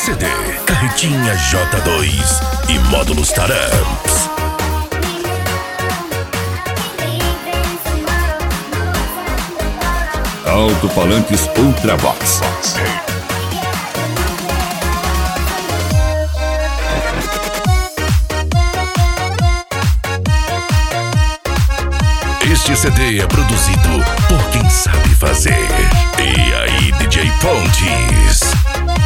CD, carretinha J2 e módulos Taramps. Alto-falantes Ultravox. Este CD é produzido por quem sabe fazer. E aí, DJ Pontes?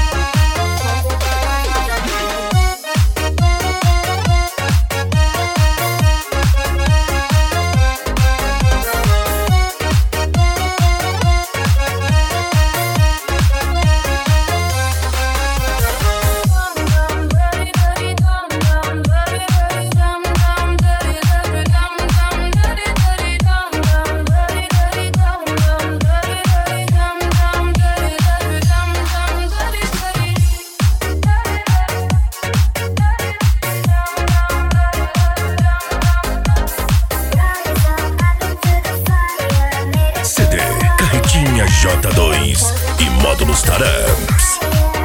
CD, carretinha J2 e módulos Taramps.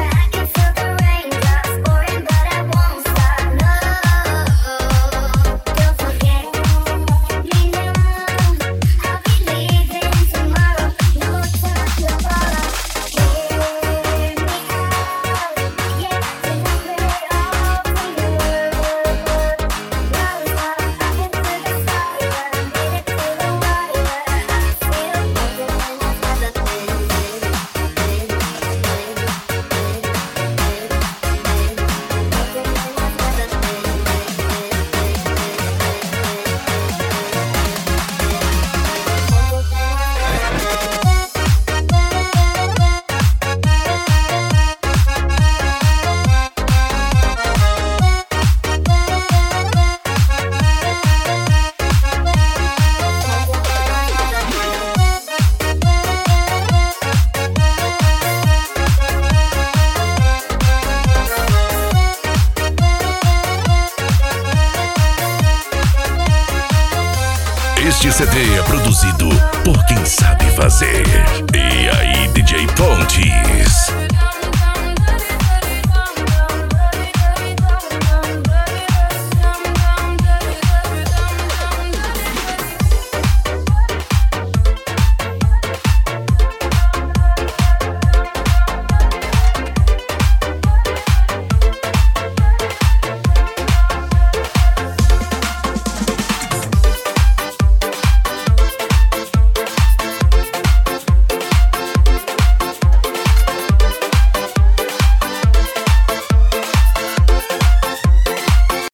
Este CD é produzido por quem sabe fazer. E aí, DJ Pontes?